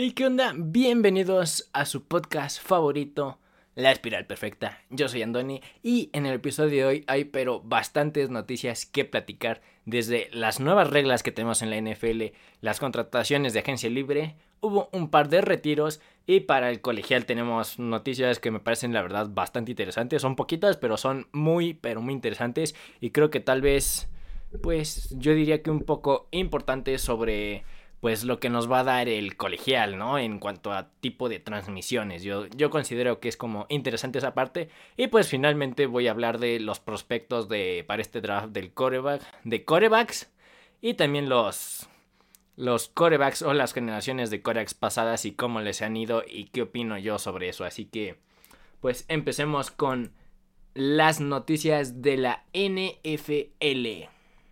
Hey, ¿qué onda? Bienvenidos a su podcast favorito, La Espiral Perfecta. Yo soy Andoni y en el episodio de hoy hay bastantes noticias que platicar, desde las nuevas reglas que tenemos en la NFL, las contrataciones de agencia libre, hubo un par de retiros y para el colegial tenemos noticias que me parecen la verdad bastante interesantes. Son poquitas, pero son muy interesantes y creo que tal vez, pues yo diría que un poco importantes sobre pues lo que nos va a dar el colegial, ¿no? En cuanto a tipo de transmisiones. Yo considero que es como interesante esa parte. Y pues finalmente voy a hablar de los prospectos para este draft del quarterback, de quarterbacks. Y también los quarterbacks o las generaciones de quarterbacks pasadas y cómo les han ido y qué opino yo sobre eso. Así que pues empecemos con las noticias de la NFL.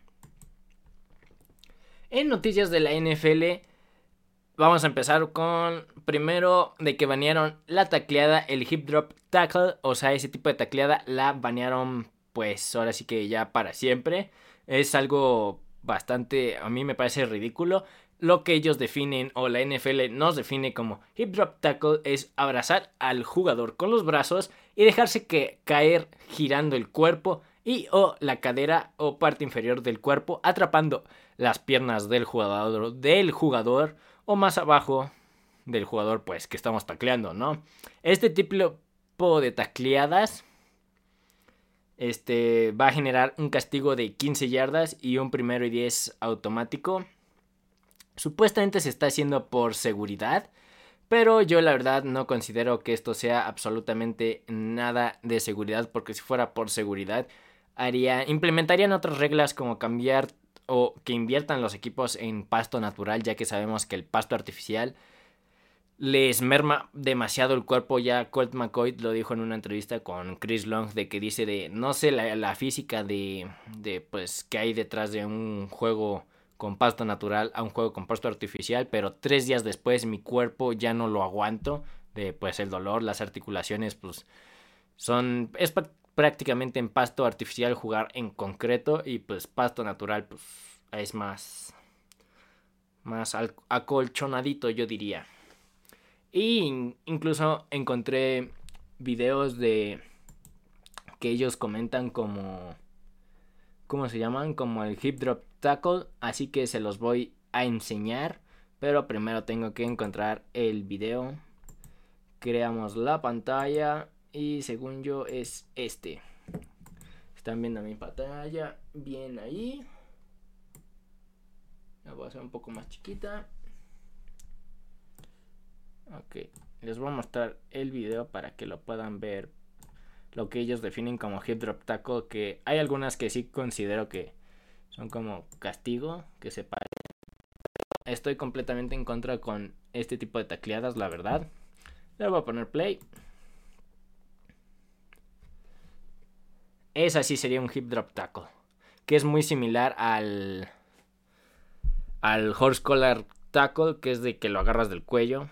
En noticias de la NFL, vamos a empezar con primero de que banearon la tacleada, el hip drop tackle, o sea, ese tipo de tacleada la banearon pues ahora sí que ya para siempre. Es algo bastante, a mí me parece ridículo. Lo que ellos definen o la NFL nos define como hip drop tackle es abrazar al jugador con los brazos y dejarse caer girando el cuerpo y o la cadera o parte inferior del cuerpo atrapando las piernas del jugador o más abajo del jugador pues que estamos tacleando, ¿no? Este tipo de tacleadas va a generar un castigo de 15 yardas y un 1º y 10 automático. Supuestamente se está haciendo por seguridad, pero yo la verdad no considero que esto sea absolutamente nada de seguridad, porque si fuera por seguridad implementarían otras reglas como cambiar o que inviertan los equipos en pasto natural, ya que sabemos que el pasto artificial les merma demasiado el cuerpo. Ya Colt McCoy lo dijo en una entrevista con Chris Long, de que dice de no sé la física de pues que hay detrás de un juego con pasto natural a un juego con pasto artificial, pero 3 días después mi cuerpo ya no lo aguanto, de pues el dolor, las articulaciones pues es prácticamente en pasto artificial jugar en concreto, y pues pasto natural pues es más acolchonadito, yo diría. Y incluso encontré videos de que ellos comentan como ¿cómo se llaman? Como el hip drop tackle, así que se los voy a enseñar, pero primero tengo que encontrar el video. Creamos la pantalla y según yo es este. Están viendo mi pantalla bien ahí. La voy a hacer un poco más chiquita. Ok, les voy a mostrar el video para que lo puedan ver, lo que ellos definen como hip drop tackle, que hay algunas que sí considero que son como castigo, que se parecen. Estoy completamente en contra con este tipo de tacleadas, la verdad. Le voy a poner play. Esa sí sería un hip drop tackle, que es muy similar al horse collar tackle, que es de que lo agarras del cuello.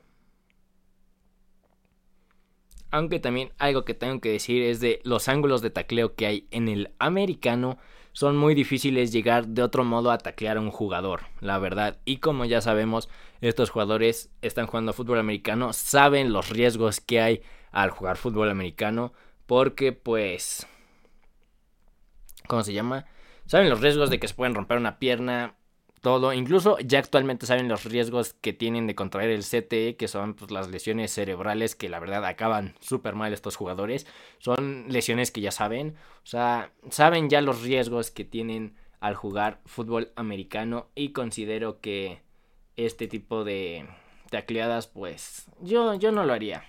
Aunque también algo que tengo que decir es de los ángulos de tacleo que hay en el americano. Son muy difíciles llegar de otro modo a taclear a un jugador, la verdad. Y como ya sabemos, estos jugadores están jugando fútbol americano, saben los riesgos que hay al jugar fútbol americano, porque pues ¿cómo se llama? Saben los riesgos de que se pueden romper una pierna, todo. Incluso ya actualmente saben los riesgos que tienen de contraer el CTE, que son pues las lesiones cerebrales, que la verdad acaban súper mal estos jugadores. Son lesiones que ya saben, o sea, saben ya los riesgos que tienen al jugar fútbol americano, y considero que este tipo de tacleadas pues yo no lo haría.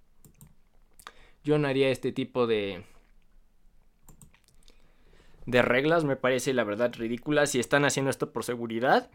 Yo no haría este tipo de reglas, me parece la verdad ridícula. Si están haciendo esto por seguridad,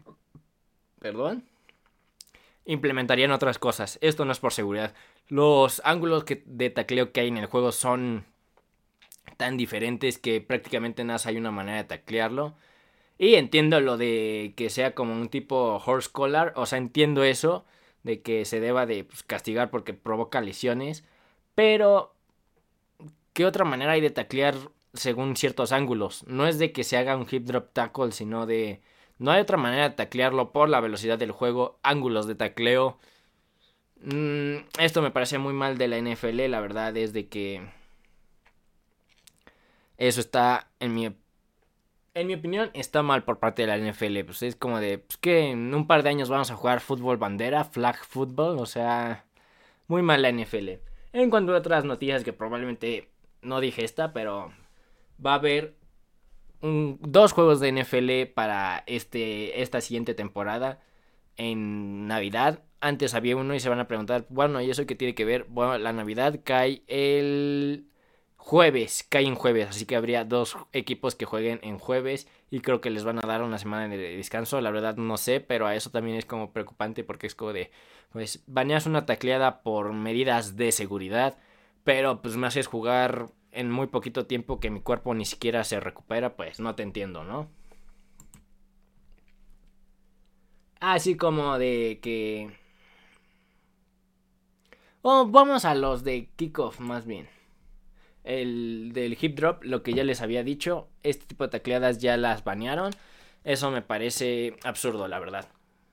implementarían otras cosas. Esto no es por seguridad. Los ángulos de tacleo que hay en el juego son tan diferentes que prácticamente nada más hay una manera de taclearlo. Y entiendo lo de que sea como un tipo horse collar, o sea, entiendo eso de que se deba de castigar porque provoca lesiones, pero ¿qué otra manera hay de taclear según ciertos ángulos? No es de que se haga un hip drop tackle, sino de no hay otra manera de taclearlo por la velocidad del juego, ángulos de tacleo. Esto me parece muy mal de la NFL. La verdad es de que eso está, en mi opinión, está mal por parte de la NFL. Pues es como de, pues que en un par de años vamos a jugar fútbol bandera, flag football. O sea, muy mal la NFL. En cuanto a otras noticias que probablemente no dije esta, pero va a haber dos juegos de NFL para esta siguiente temporada en Navidad. Antes había uno y se van a preguntar, bueno, ¿y eso qué tiene que ver? Bueno, la Navidad cae el cae en jueves, así que habría dos equipos que jueguen en jueves y creo que les van a dar una semana de descanso. La verdad no sé, pero a eso también es como preocupante porque es como de, pues baneas una tacleada por medidas de seguridad, pero pues me haces jugar en muy poquito tiempo que mi cuerpo ni siquiera se recupera, pues no te entiendo, ¿no? Así como de que... Oh, vamos a los de kickoff más bien. El del hip drop, lo que ya les había dicho, este tipo de tacleadas ya las banearon. Eso me parece absurdo, la verdad.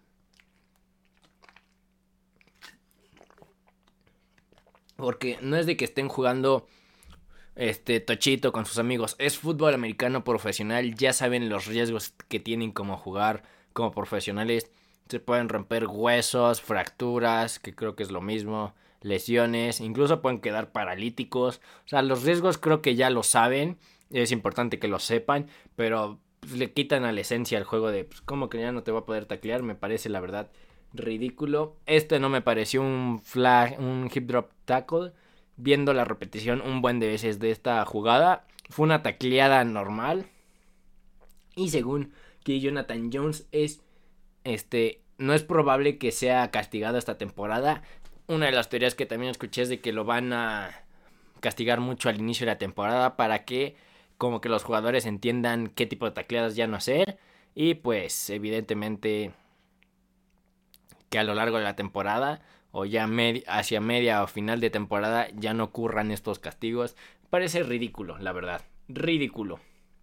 Porque no es de que estén jugando tochito con sus amigos. Es fútbol americano profesional. Ya saben los riesgos que tienen como jugar como profesionales. Se pueden romper huesos, fracturas, que creo que es lo mismo, lesiones, incluso pueden quedar paralíticos. O sea, los riesgos creo que ya lo saben. Es importante que lo sepan, pero pues, le quitan a la esencia al juego de, pues, ¿cómo que ya no te va a poder taclear? Me parece, la verdad, ridículo. No me pareció un hip drop tackle. Viendo la repetición un buen de veces de esta jugada, fue una tacleada normal. Y según que Jonathan Jones no es probable que sea castigado esta temporada. Una de las teorías que también escuché es de que lo van a castigar mucho al inicio de la temporada para que como que los jugadores entiendan qué tipo de tacleadas ya no hacer y pues evidentemente que a lo largo de la temporada o ya hacia media o final de temporada ya no ocurran estos castigos. Parece ridículo, la verdad, ridículo.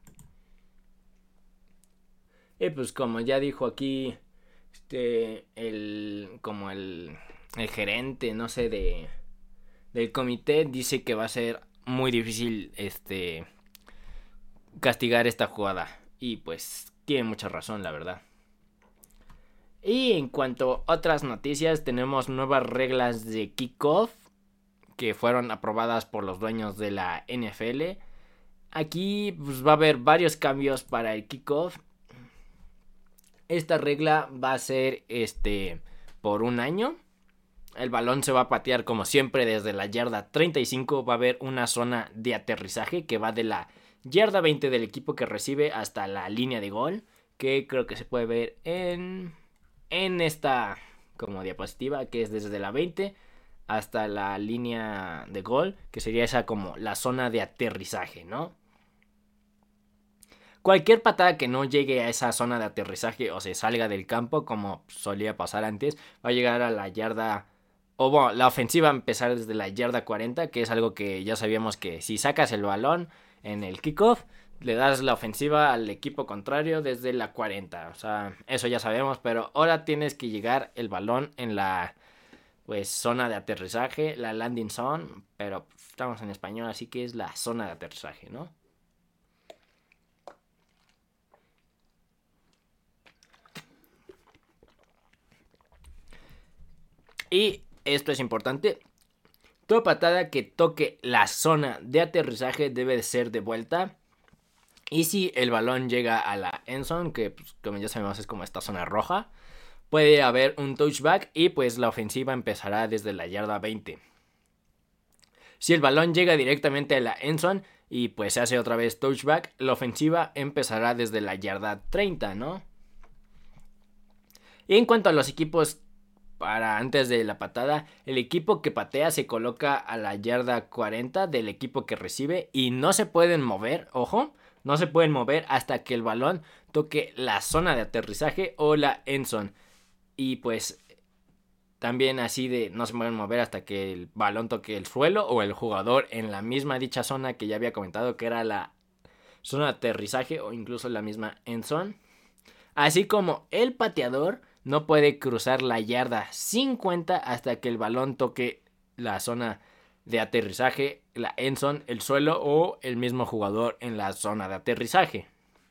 Y pues como ya dijo aquí el gerente, no sé, del comité, dice que va a ser muy difícil castigar esta jugada. Y pues tiene mucha razón, la verdad. Y en cuanto a otras noticias, tenemos nuevas reglas de kickoff que fueron aprobadas por los dueños de la NFL. Aquí pues, va a haber varios cambios para el kickoff. Esta regla va a ser por un año. El balón se va a patear como siempre desde la yarda 35. Va a haber una zona de aterrizaje que va de la yarda 20 del equipo que recibe hasta la línea de gol. Que creo que se puede ver en esta como diapositiva, que es desde la 20 hasta la línea de gol, que sería esa como la zona de aterrizaje, ¿no? Cualquier patada que no llegue a esa zona de aterrizaje o se salga del campo, como solía pasar antes, va a llegar a la yarda. O bueno, la ofensiva va a empezar desde la yarda 40, que es algo que ya sabíamos que si sacas el balón en el kickoff, le das la ofensiva al equipo contrario desde la 40. O sea, eso ya sabemos, pero ahora tienes que llegar el balón en la zona de aterrizaje, la landing zone, pero estamos en español, así que es la zona de aterrizaje, ¿no? Y esto es importante. Toda patada que toque la zona de aterrizaje debe de ser de vuelta. Y si el balón llega a la end zone, que pues, como ya sabemos es como esta zona roja, puede haber un touchback y pues la ofensiva empezará desde la yarda 20. Si el balón llega directamente a la end zone y pues se hace otra vez touchback, la ofensiva empezará desde la yarda 30, ¿no? Y en cuanto a los equipos para antes de la patada, el equipo que patea se coloca a la yarda 40 del equipo que recibe y no se pueden mover, ojo, no se pueden mover hasta que el balón toque la zona de aterrizaje o la end zone. Y pues también así de no se pueden mover hasta que el balón toque el suelo o el jugador en la misma dicha zona que ya había comentado que era la zona de aterrizaje o incluso la misma end zone. Así como el pateador no puede cruzar la yarda 50 hasta que el balón toque la zona de aterrizaje, la end zone, el suelo o el mismo jugador en la zona de aterrizaje.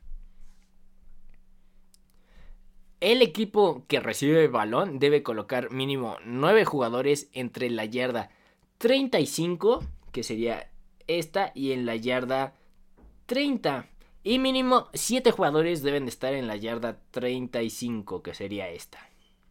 El equipo que recibe el balón debe colocar mínimo 9 jugadores entre la yarda 35, que sería esta, y en la yarda 30. Y mínimo 7 jugadores deben de estar en la yarda 35, que sería esta.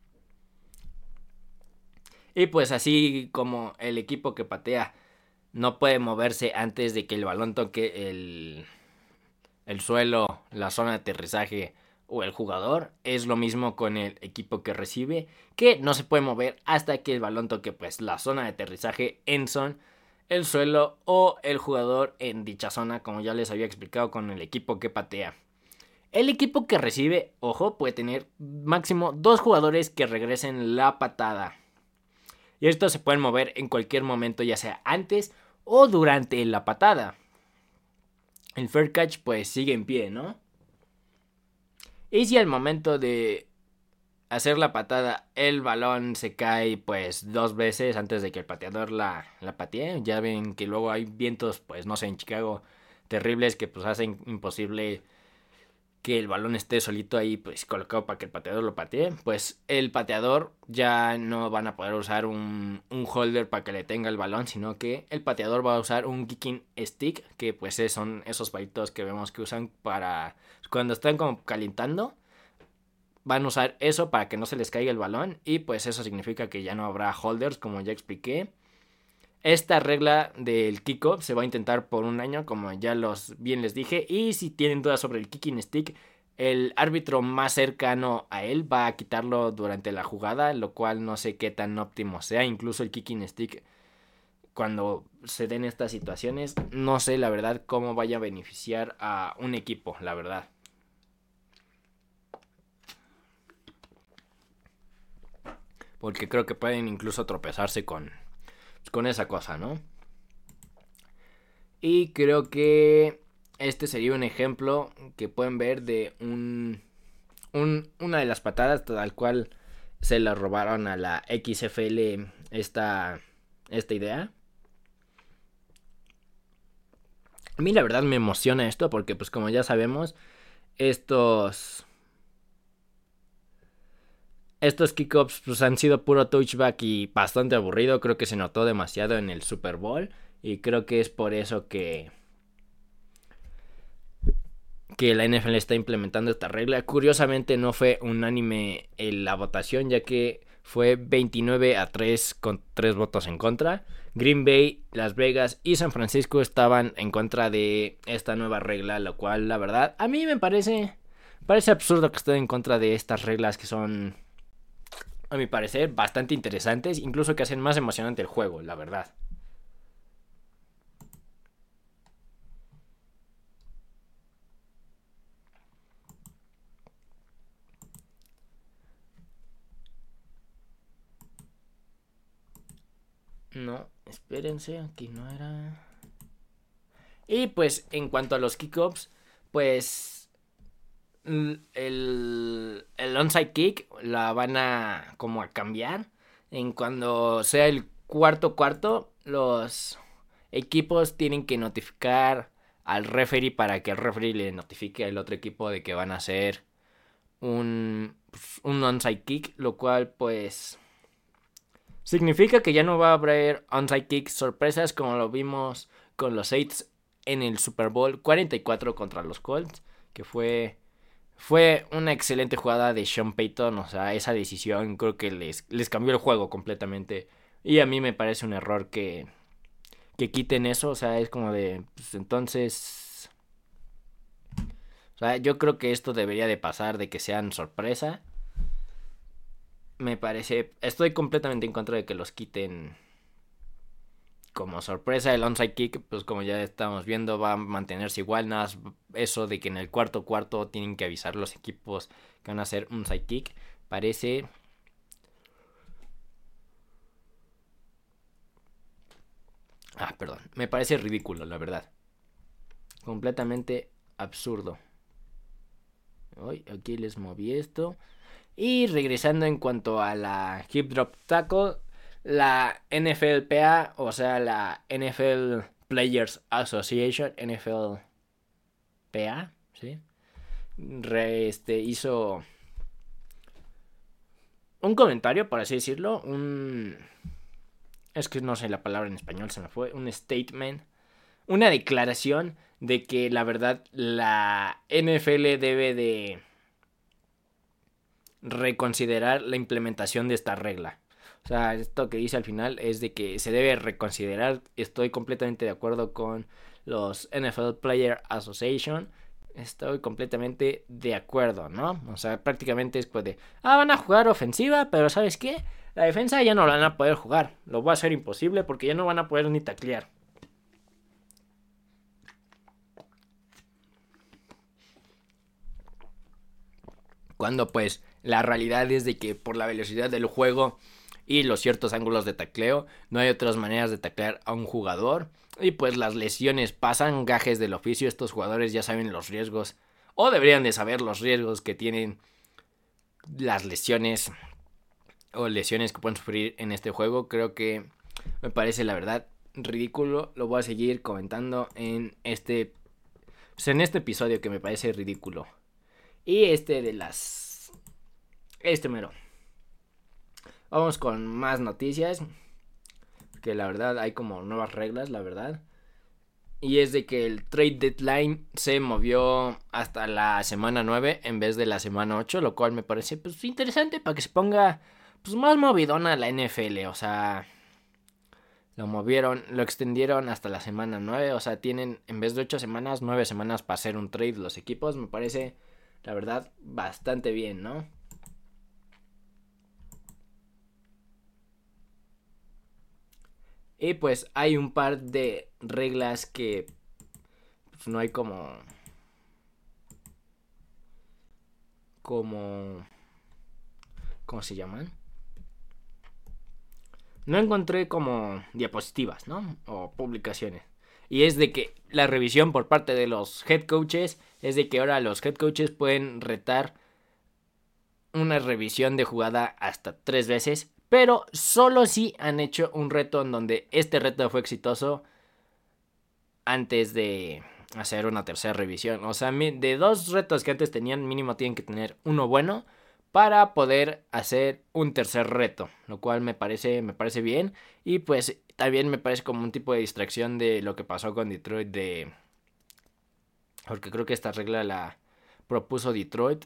Y pues así como el equipo que patea no puede moverse antes de que el balón toque el suelo, la zona de aterrizaje o el jugador, es lo mismo con el equipo que recibe, que no se puede mover hasta que el balón toque pues la zona de aterrizaje, end zone, el suelo o el jugador en dicha zona, como ya les había explicado con el equipo que patea. El equipo que recibe, ojo, puede tener máximo 2 jugadores que regresen la patada. Y estos se pueden mover en cualquier momento, ya sea antes o durante la patada. El fair catch pues sigue en pie, ¿no? Y si al momento de hacer la patada el balón se cae pues 2 veces antes de que el pateador la patee, ya ven que luego hay vientos pues no sé en Chicago terribles que pues hacen imposible que el balón esté solito ahí pues colocado para que el pateador lo patee, pues el pateador ya no van a poder usar un holder para que le tenga el balón, sino que el pateador va a usar un kicking stick, que pues son esos palitos que vemos que usan para cuando están como calentando. Van a usar eso para que no se les caiga el balón y pues eso significa que ya no habrá holders, como ya expliqué. Esta regla del kickoff se va a intentar por un año, como ya bien les dije. Y si tienen dudas sobre el kicking stick, el árbitro más cercano a él va a quitarlo durante la jugada, lo cual no sé qué tan óptimo sea. Incluso el kicking stick, cuando se den estas situaciones, no sé la verdad cómo vaya a beneficiar a un equipo, la verdad. Porque creo que pueden incluso tropezarse con esa cosa, ¿no? Y creo que este sería un ejemplo que pueden ver de una de las patadas tal cual se la robaron a la XFL esta idea. A mí la verdad me emociona esto porque pues como ya sabemos estos kickoffs pues han sido puro touchback y bastante aburrido. Creo que se notó demasiado en el Super Bowl y creo que es por eso que la NFL está implementando esta regla. Curiosamente no fue unánime en la votación, ya que fue 29-3 con 3 votos en contra. Green Bay, Las Vegas y San Francisco estaban en contra de esta nueva regla, lo cual la verdad a mí me parece absurdo que estén en contra de estas reglas que son, a mi parecer, bastante interesantes, incluso que hacen más emocionante el juego, la verdad. No, espérense, aquí no era. Y pues en cuanto a los kickoffs, pues el onside kick la van a como a cambiar. En cuando sea el cuarto, los equipos tienen que notificar al referee para que el referee le notifique al otro equipo de que van a hacer un onside kick, lo cual pues significa que ya no va a haber onside kicks sorpresas como lo vimos con los Saints en el Super Bowl 44 contra los Colts, que fue una excelente jugada de Sean Payton. O sea, esa decisión creo que les cambió el juego completamente. Y a mí me parece un error que quiten eso. O sea, es como de, pues entonces, o sea, yo creo que esto debería de pasar de que sean sorpresa. Me parece, estoy completamente en contra de que los quiten como sorpresa. El onside kick, pues como ya estamos viendo, va a mantenerse igual. Nada más eso de que en el cuarto tienen que avisar los equipos que van a hacer un side kick. Parece perdón, me parece ridículo, la verdad. Completamente absurdo. Hoy aquí les moví esto. Y regresando en cuanto a la Hip Drop Tackle, la NFLPA, o sea, la NFL Players Association, NFLPA, ¿sí? Hizo un comentario, por así decirlo, es que no sé la palabra en español, se me fue, un statement, una declaración de que la verdad la NFL debe de reconsiderar la implementación de esta regla. O sea, esto que dice al final es de que se debe reconsiderar. Estoy completamente de acuerdo con los NFL Player Association. Estoy completamente de acuerdo, ¿no? O sea, prácticamente es pues de, van a jugar ofensiva, pero ¿sabes qué? La defensa ya no la van a poder jugar. Lo va a hacer imposible porque ya no van a poder ni taclear. Cuando pues la realidad es de que por la velocidad del juego y los ciertos ángulos de tacleo, no hay otras maneras de taclear a un jugador. Y pues las lesiones pasan, gajes del oficio. Estos jugadores ya saben los riesgos, o deberían de saber los riesgos que tienen las lesiones o lesiones que pueden sufrir en este juego. Creo que me parece la verdad ridículo. Lo voy a seguir comentando en este episodio, que me parece ridículo. Y mero. Vamos con más noticias. Que la verdad hay como nuevas reglas, la verdad. Y es de que el trade deadline se movió hasta la semana 9 en vez de la semana 8. Lo cual me parece pues interesante para que se ponga pues más movidona la NFL. O sea, lo extendieron hasta la semana 9. O sea, tienen en vez de 8 semanas, 9 semanas para hacer un trade los equipos. Me parece, la verdad, bastante bien, ¿no? Y pues hay un par de reglas que pues, no hay como ¿cómo se llaman? No encontré como diapositivas, ¿no? O publicaciones. Y es de que la revisión por parte de los head coaches es de que ahora los head coaches pueden retar una revisión de jugada hasta 3 veces, pero solo si han hecho un reto en donde este reto fue exitoso antes de hacer una tercera revisión. O sea, de 2 retos que antes tenían, mínimo tienen que tener uno bueno para poder hacer un tercer reto, lo cual me parece bien. Y pues también me parece como un tipo de distracción de lo que pasó con Detroit, porque creo que esta regla la propuso Detroit.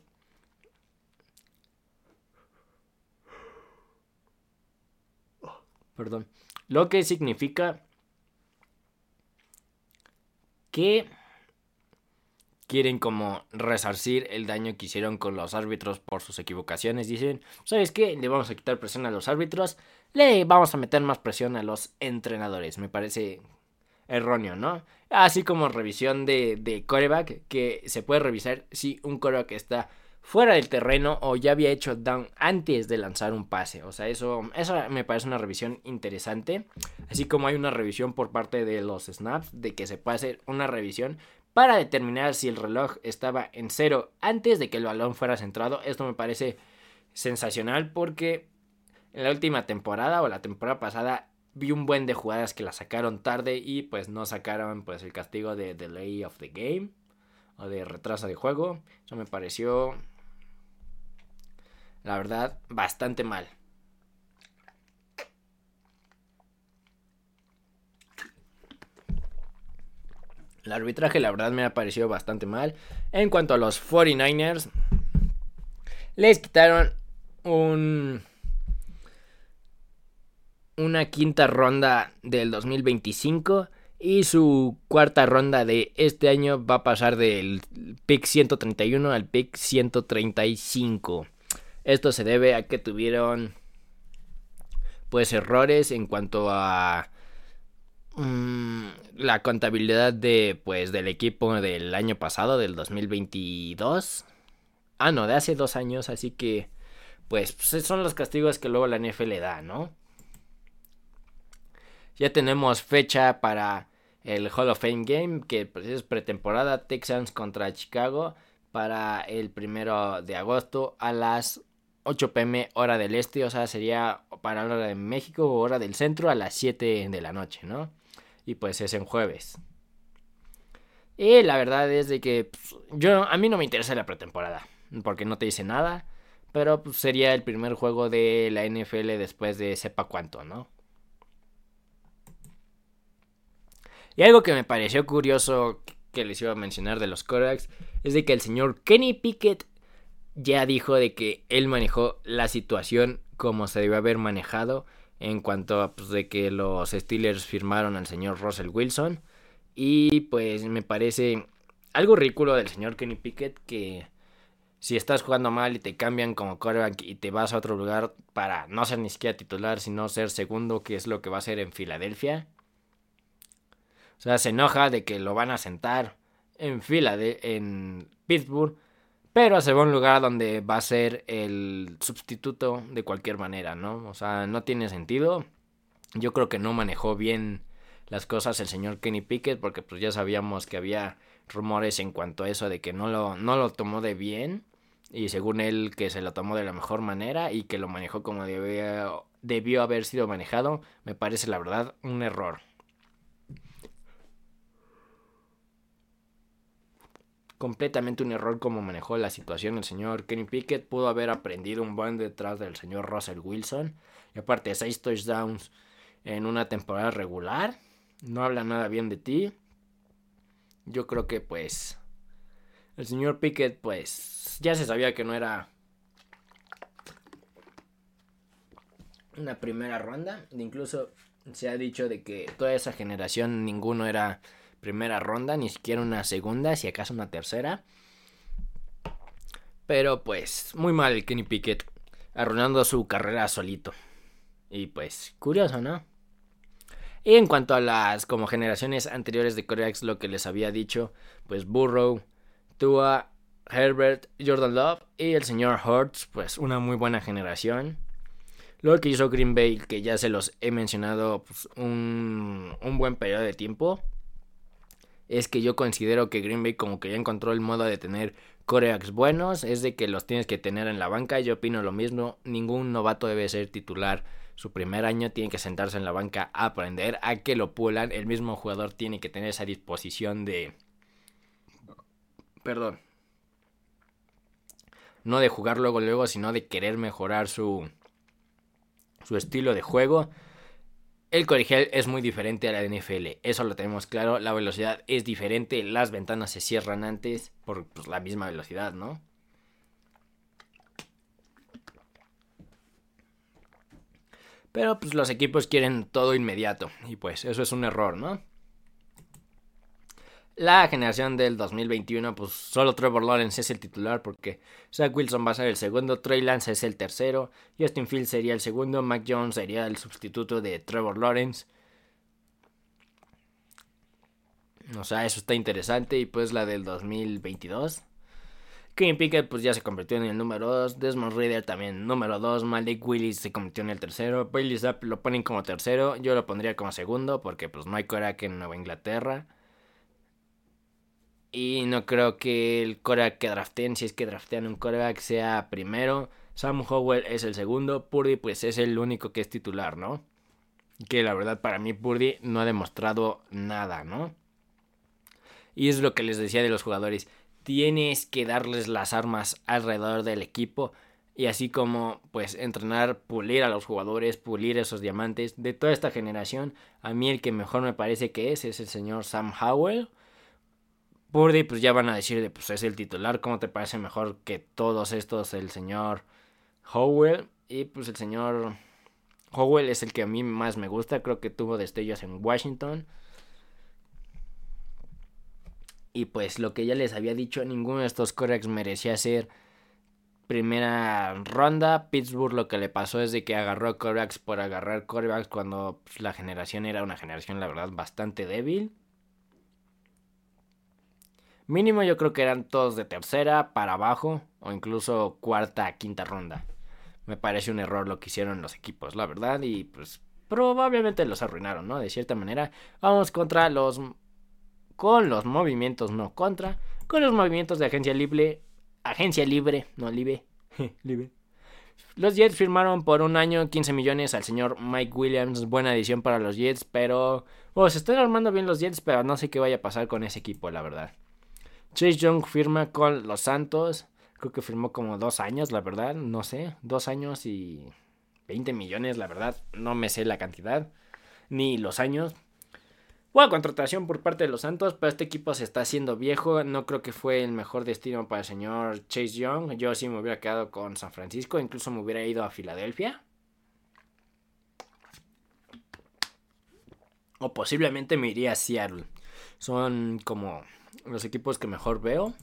Perdón. Lo que significa que quieren como resarcir el daño que hicieron con los árbitros por sus equivocaciones. Dicen, ¿sabes qué? Le vamos a quitar presión a los árbitros, le vamos a meter más presión a los entrenadores. Me parece erróneo, ¿no? Así como revisión de quarterback, que se puede revisar si un quarterback está fuera del terreno o ya había hecho down antes de lanzar un pase. O sea, eso me parece una revisión interesante. Así como hay una revisión por parte de los snaps, de que se puede hacer una revisión para determinar si el reloj estaba en 0 antes de que el balón fuera centrado. Esto me parece sensacional porque en la última temporada o la temporada pasada vi un buen de jugadas que la sacaron tarde y pues no sacaron pues el castigo de delay of the game o de retraso de juego. Eso me pareció, la verdad, bastante mal. El arbitraje, la verdad, me ha parecido bastante mal. En cuanto a los 49ers, les quitaron una quinta ronda del 2025 y su cuarta ronda de este año va a pasar del pick 131 al pick 135. Esto se debe a que tuvieron pues errores en cuanto a la contabilidad del equipo del año pasado, del 2022. No, de hace 2 años, así que pues son los castigos que luego la NFL da, ¿no? Ya tenemos fecha para el Hall of Fame Game, que pues es pretemporada, Texans contra Chicago, para el 1 de agosto a las 8 p.m. hora del este, o sea, sería para hora de México o hora del centro a las 7 de la noche, ¿no? Y pues es en jueves. Y la verdad es de que a mí no me interesa la pretemporada, porque no te dice nada, pero pues, sería el primer juego de la NFL después de sepa cuánto, ¿no? Y algo que me pareció curioso que les iba a mencionar de los quarterbacks es de que el señor Kenny Pickett ya dijo de que él manejó la situación como se debió haber manejado en cuanto a pues, de que los Steelers firmaron al señor Russell Wilson. Y pues me parece algo ridículo del señor Kenny Pickett que si estás jugando mal y te cambian como quarterback y te vas a otro lugar para no ser ni siquiera titular, sino ser segundo, que es lo que va a ser en Filadelfia. O sea, se enoja de que lo van a sentar en Pittsburgh, pero se va a un lugar donde va a ser el sustituto de cualquier manera, ¿no? O sea, no tiene sentido. Yo creo que no manejó bien las cosas el señor Kenny Pickett, porque pues ya sabíamos que había rumores en cuanto a eso de que no lo tomó de bien, y según él que se lo tomó de la mejor manera y que lo manejó como debió haber sido manejado. Me parece la verdad un error. Completamente un error como manejó la situación el señor Kenny Pickett. Pudo haber aprendido un buen detrás del señor Russell Wilson. Y aparte 6 touchdowns en una temporada regular. No habla nada bien de ti. Yo creo que pues el señor Pickett pues ya se sabía que no era una primera ronda. Incluso se ha dicho de que toda esa generación ninguno era primera ronda, ni siquiera una segunda, si acaso una tercera. Pero pues muy mal el Kenny Pickett, arruinando su carrera solito. Y pues curioso, ¿no? Y en cuanto a las como generaciones anteriores de quarterbacks, lo que les había dicho, pues Burrow, Tua, Herbert, Jordan Love y el señor Hurts, pues una muy buena generación. Lo que hizo Green Bay, que ya se los he mencionado pues, un buen periodo de tiempo, es que yo considero que Green Bay como que ya encontró el modo de tener quarterbacks buenos, es de que los tienes que tener en la banca. Yo opino lo mismo, ningún novato debe ser titular su primer año, tiene que sentarse en la banca a aprender, a que lo pulan. El mismo jugador tiene que tener esa disposición de... Perdón. No de jugar luego, sino de querer mejorar su estilo de juego. El colegial es muy diferente a la NFL, eso lo tenemos claro. La velocidad es diferente, las ventanas se cierran antes por pues, la misma velocidad, ¿no? Pero pues los equipos quieren todo inmediato y pues eso es un error, ¿no? La generación del 2021, pues solo Trevor Lawrence es el titular porque Zach Wilson va a ser el segundo, Trey Lance es el tercero, Justin Fields sería el segundo, Mac Jones sería el sustituto de Trevor Lawrence. O sea, eso está interesante. Y pues la del 2022. Kenny Pickett pues ya se convirtió en el número 2. Desmond Ridder también número 2. Malik Willis se convirtió en el tercero. Bailey Zapp lo ponen como tercero. Yo lo pondría como segundo porque pues no hay quarterback en Nueva Inglaterra. Y no creo que el quarterback que drafteen, si es que draftean un quarterback, sea primero. Sam Howell es el segundo. Purdy pues es el único que es titular, ¿no? Que la verdad para mí Purdy no ha demostrado nada, ¿no? Y es lo que les decía de los jugadores. Tienes que darles las armas alrededor del equipo. Y así como pues entrenar, pulir a los jugadores, pulir esos diamantes. De toda esta generación, a mí el que mejor me parece que es el señor Sam Howell. Purdy pues ya van a decir de pues es el titular. ¿Cómo te parece mejor que todos estos el señor Howell? Y pues el señor Howell es el que a mí más me gusta. Creo que tuvo destellos en Washington. Y pues lo que ya les había dicho, ninguno de estos quarterbacks merecía ser primera ronda. Pittsburgh lo que le pasó es de que agarró quarterbacks por agarrar quarterbacks cuando pues, la generación era una generación la verdad bastante débil. Mínimo yo creo que eran todos de tercera para abajo o incluso cuarta, quinta ronda. Me parece un error lo que hicieron los equipos, la verdad, y pues probablemente los arruinaron, ¿no? De cierta manera. Vamos con los movimientos, no contra, con los movimientos de agencia libre, no libre, libre. Los Jets firmaron por un año 15 millones al señor Mike Williams. Buena adición para los Jets, pero se están armando bien los Jets, pero no sé qué vaya a pasar con ese equipo, la verdad. Chase Young firma con los Santos. Creo que firmó como 2 años, la verdad. No sé, 2 años y 20 millones, la verdad. No me sé la cantidad, ni los años. Buena contratación por parte de los Santos, pero este equipo se está haciendo viejo. No creo que fue el mejor destino para el señor Chase Young. Yo sí me hubiera quedado con San Francisco, incluso me hubiera ido a Filadelfia. O posiblemente me iría a Seattle. Son como los equipos que mejor veo.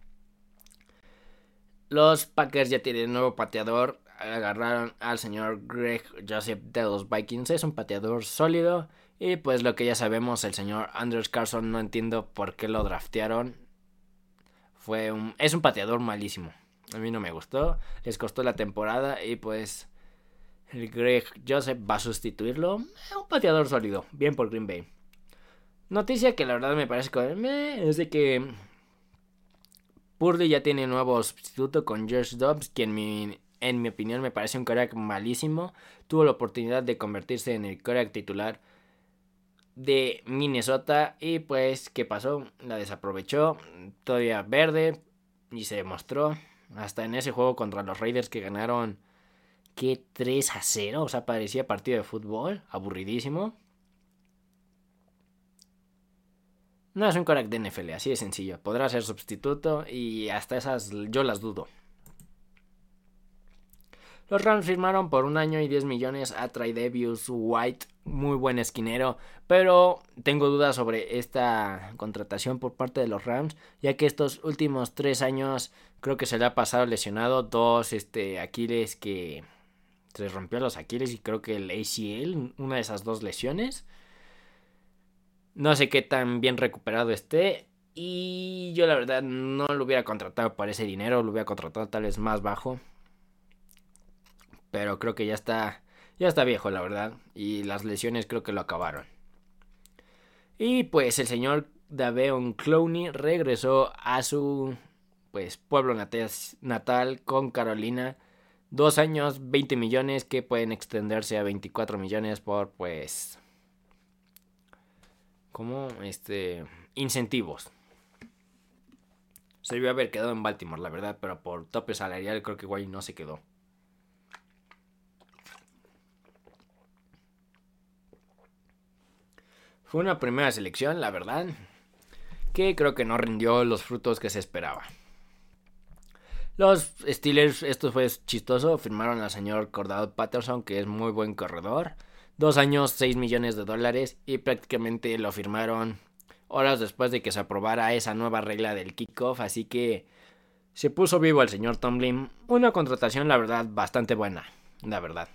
Los Packers ya tienen nuevo pateador. Agarraron al señor Greg Joseph de los Vikings. Es un pateador sólido. Y pues lo que ya sabemos, el señor Anders Carlson, no entiendo por qué lo draftearon. Es un pateador malísimo. A mí no me gustó. Les costó la temporada y pues el Greg Joseph va a sustituirlo. Un pateador sólido. Bien por Green Bay. Noticia que la verdad me parece que es de que Purdy ya tiene nuevo sustituto con Josh Dobbs, quien en mi opinión me parece un quarterback malísimo. Tuvo la oportunidad de convertirse en el quarterback titular de Minnesota y pues ¿qué pasó? La desaprovechó, todavía verde, y se demostró hasta en ese juego contra los Raiders que ganaron, ¿qué? 3-0, o sea, parecía partido de fútbol, aburridísimo. No es un quarterback de NFL, así de sencillo. Podrá ser sustituto y hasta esas yo las dudo. Los Rams firmaron por 1 año y 10 millones a Tre'Davious White, muy buen esquinero, pero tengo dudas sobre esta contratación por parte de los Rams, ya que estos últimos 3 años creo que se le ha pasado lesionado 2 Aquiles, que se rompió los Aquiles, y creo que el ACL, una de esas 2 lesiones. No sé qué tan bien recuperado esté. Y yo la verdad no lo hubiera contratado por ese dinero. Lo hubiera contratado tal vez más bajo. Pero creo que ya está viejo, la verdad. Y las lesiones creo que lo acabaron. Y pues el señor Daveon Clowney regresó a su pueblo natal con Carolina. 2 años, 20 millones que pueden extenderse a 24 millones por como incentivos. Se debió haber quedado en Baltimore, la verdad, pero por tope salarial creo que igual no se quedó. Fue una primera selección, la verdad, que creo que no rindió los frutos que se esperaba. Los Steelers, esto fue chistoso, firmaron al señor Cordell Patterson, que es muy buen corredor. 2 años, 6 millones de dólares, y prácticamente lo firmaron horas después de que se aprobara esa nueva regla del kickoff, así que se puso vivo el señor Tomlin. Una contratación, la verdad, bastante buena, la verdad.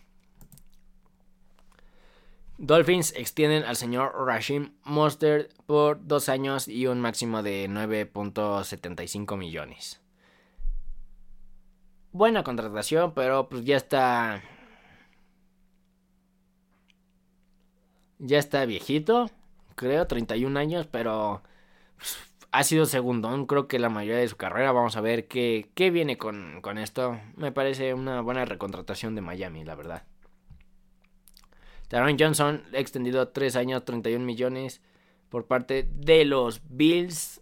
Dolphins extienden al señor Raheem Mostert por 2 años y un máximo de 9.75 millones. Buena contratación, pero pues ya está viejito, creo, 31 años, pero ha sido segundón, creo que la mayoría de su carrera. Vamos a ver qué viene con esto. Me parece una buena recontratación de Miami, la verdad. Taron Johnson extendido 3 años, 31 millones por parte de los Bills.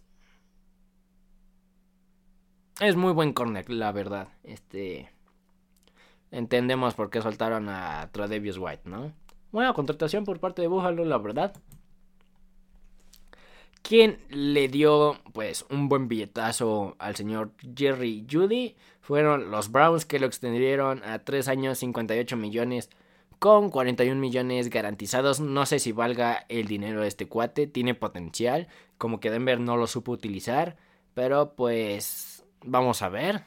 Es muy buen corner, la verdad. Entendemos por qué soltaron a Tre'Davious White, ¿no? Buena contratación por parte de Buffalo, la verdad. Quien le dio un buen billetazo al señor Jerry Jeudy fueron los Browns, que lo extendieron a 3 años, 58 millones con 41 millones garantizados. No sé si valga el dinero de este cuate, tiene potencial, como que Denver no lo supo utilizar, pero vamos a ver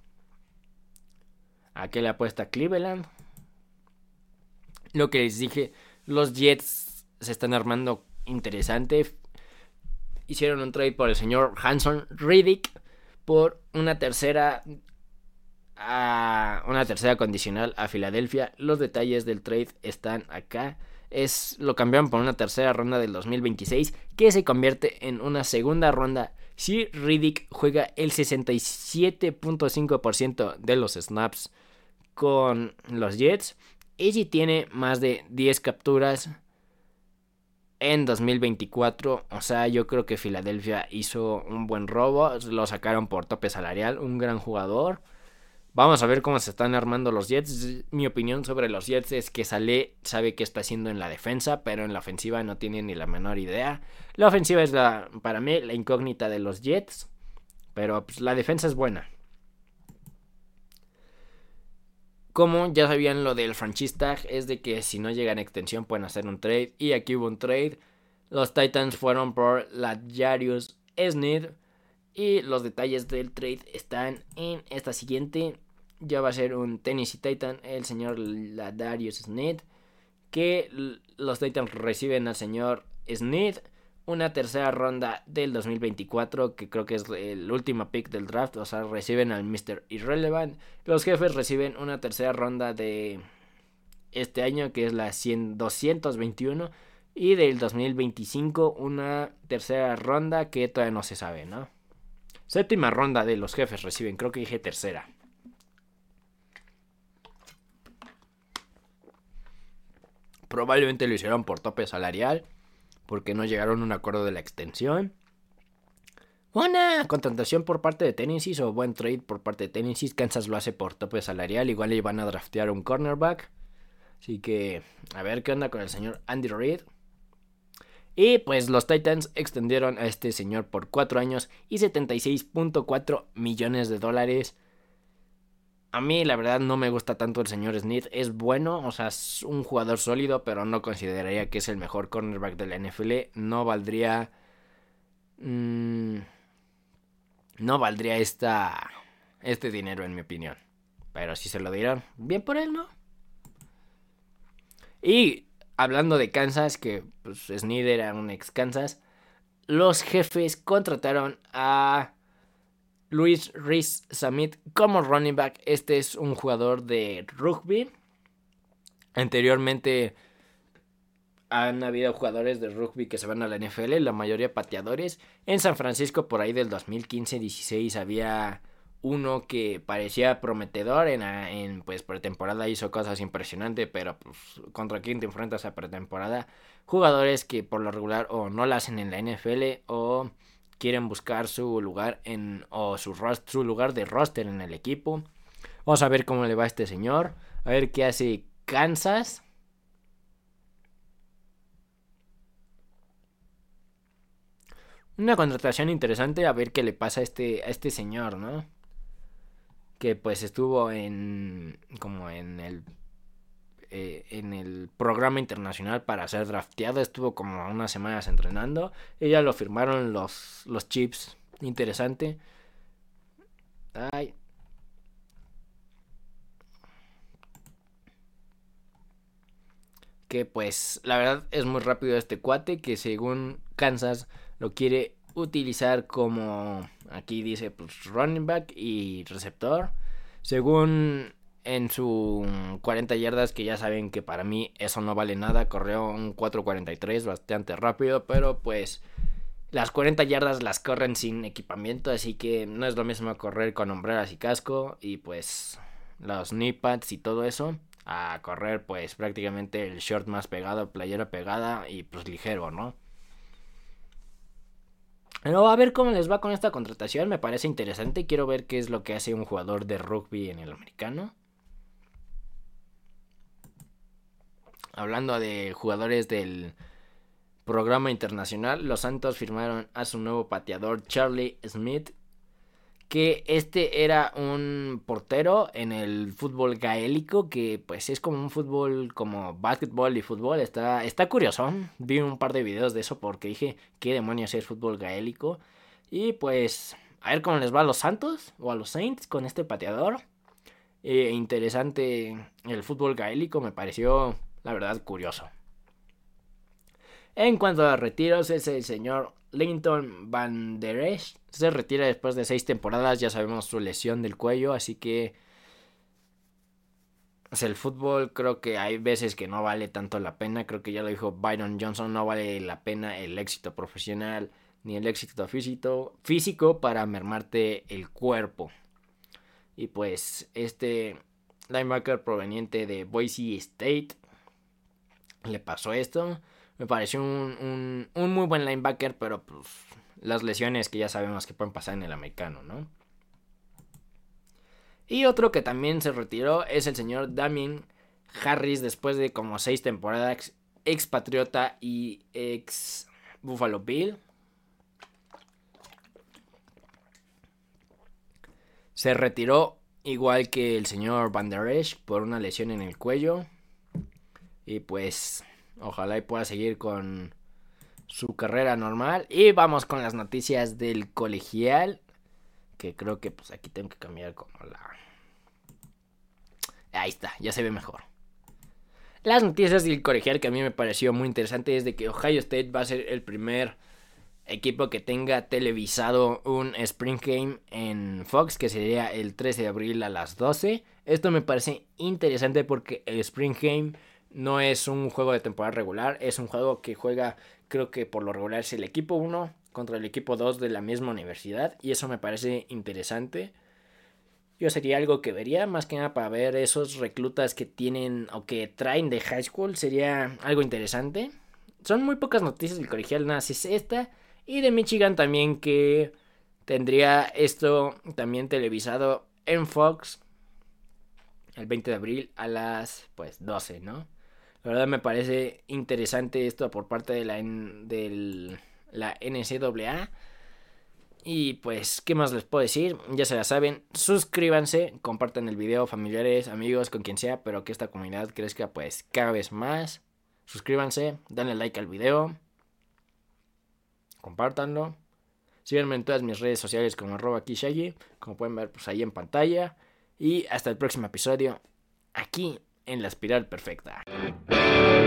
a qué le apuesta Cleveland. Lo que les dije, los Jets se están armando interesante. Hicieron un trade por el señor Hanson Riddick por una tercera condicional a Filadelfia. Los detalles del trade están acá. Lo cambiaron por una tercera ronda del 2026 que se convierte en una segunda ronda si Riddick juega el 67.5% de los snaps con los Jets. Easy tiene más de 10 capturas en 2024. O sea, yo creo que Filadelfia hizo un buen robo. Lo sacaron por tope salarial. Un gran jugador. Vamos a ver cómo se están armando los Jets. Mi opinión sobre los Jets es que Saleh sabe qué está haciendo en la defensa, pero en la ofensiva no tiene ni la menor idea. La ofensiva es para mí la incógnita de los Jets, pero pues, la defensa es buena. Como ya sabían, lo del franchise tag es de que si no llegan a extensión pueden hacer un trade. Y aquí hubo un trade. Los Titans fueron por L'Jarius Sneed. Y los detalles del trade están en esta siguiente. Ya va a ser un Tennessee Titan, el señor L'Jarius Sneed. Que los Titans reciben al señor Sneed. Una tercera ronda del 2024, que creo que es el último pick del draft. O sea, reciben al Mr. Irrelevant. Los Jefes reciben una tercera ronda de este año, que es la 221. Y del 2025 una tercera ronda que todavía no se sabe, ¿no? Séptima ronda de los Jefes reciben, creo que dije tercera. Probablemente lo hicieron por tope salarial, porque no llegaron a un acuerdo de la extensión. Buena contratación por parte de Tennessee o buen trade por parte de Tennessee. Kansas lo hace por tope salarial, igual le van a draftear un cornerback. Así que a ver qué onda con el señor Andy Reid. Y pues los Titans extendieron a este señor por 4 años y 76.4 millones de dólares. A mí la verdad no me gusta tanto el señor Sneed. Es bueno, o sea, es un jugador sólido, pero no consideraría que es el mejor cornerback de la NFL. No valdría... no valdría este dinero en mi opinión. Pero si se lo dieron, bien por él, ¿no? Y hablando de Kansas, que pues, Sneed era un ex Kansas, los Jefes contrataron a Luis Reese Samit como running back. Este es un jugador de rugby. Anteriormente han habido jugadores de rugby que se van a la NFL, la mayoría pateadores. En San Francisco por ahí del 2015-16 había uno que parecía prometedor en pues pretemporada, hizo cosas impresionantes, pero pues contra quién te enfrentas a pretemporada, jugadores que por lo regular o no la hacen en la NFL o quieren buscar su lugar su lugar de roster en el equipo. Vamos a ver cómo le va a este señor, a ver qué hace Kansas. Una contratación interesante, a ver qué le pasa a este señor, ¿no? Que pues estuvo como en el programa internacional para ser drafteado. Estuvo como unas semanas entrenando. Y ya lo firmaron los Chiefs. Interesante. Ay. Que pues la verdad es muy rápido este cuate, que según Kansas lo quiere utilizar como, aquí dice, pues running back y receptor. Según en su 40 yardas, que ya saben que para mí eso no vale nada, corrió un 4.43 bastante rápido, pero pues las 40 yardas las corren sin equipamiento, así que no es lo mismo correr con hombreras y casco y pues los knee pads y todo eso, a correr pues prácticamente el short más pegado, playera pegada y pues ligero, ¿no? Pero a ver cómo les va con esta contratación, me parece interesante, quiero ver qué es lo que hace un jugador de rugby en el americano. Hablando de jugadores del programa internacional, los Santos firmaron a su nuevo pateador Charlie Smith, que este era un portero en el fútbol gaélico, que pues es como un fútbol como básquetbol y fútbol. Está curioso, vi un par de videos de eso porque dije, ¿qué demonios es fútbol gaélico? Y pues a ver cómo les va a los Santos o a los Saints con este pateador. Interesante el fútbol gaélico, me pareció la verdad curioso. En cuanto a retiros, es el señor Linton Van Der Esch. Se retira después de 6 temporadas. Ya sabemos su lesión del cuello. Así que pues el fútbol creo que hay veces que no vale tanto la pena. Creo que ya lo dijo Byron Johnson. No vale la pena el éxito profesional ni el éxito físico para mermarte el cuerpo. Y pues este linebacker proveniente de Boise State, le pasó esto. Me pareció un muy buen linebacker, pero pues las lesiones que ya sabemos que pueden pasar en el americano, ¿no? Y otro que también se retiró es el señor Damien Harris, después de como 6 temporadas, ex Patriota y ex Buffalo Bill. Se retiró igual que el señor Van Der Esch por una lesión en el cuello. Y pues ojalá y pueda seguir con su carrera normal. Y vamos con las noticias del colegial, que creo que pues aquí tengo que cambiar como la... Ahí está, ya se ve mejor. Las noticias del colegial que a mí me pareció muy interesante es de que Ohio State va a ser el primer equipo que tenga televisado un Spring Game en Fox, que sería el 13 de abril a las 12. Esto me parece interesante porque el Spring Game no es un juego de temporada regular, es un juego que juega, creo que por lo regular es el equipo 1 contra el equipo 2 de la misma universidad, y eso me parece interesante. Yo sería algo que vería, más que nada para ver esos reclutas que tienen o que traen de high school, sería algo interesante. Son muy pocas noticias del colegial, nada, si es esta. Y de Michigan también, que tendría esto también televisado en Fox el 20 de abril a las 12, ¿no? La verdad me parece interesante esto por parte de la NCAA. Y pues, ¿qué más les puedo decir? Ya se la saben, suscríbanse, compartan el video, familiares, amigos, con quien sea, pero que esta comunidad crezca pues cada vez más. Suscríbanse, denle like al video, compártanlo. Síganme en todas mis redes sociales como @kishagi, como pueden ver pues ahí en pantalla. Y hasta el próximo episodio, aquí en La Espiral Perfecta.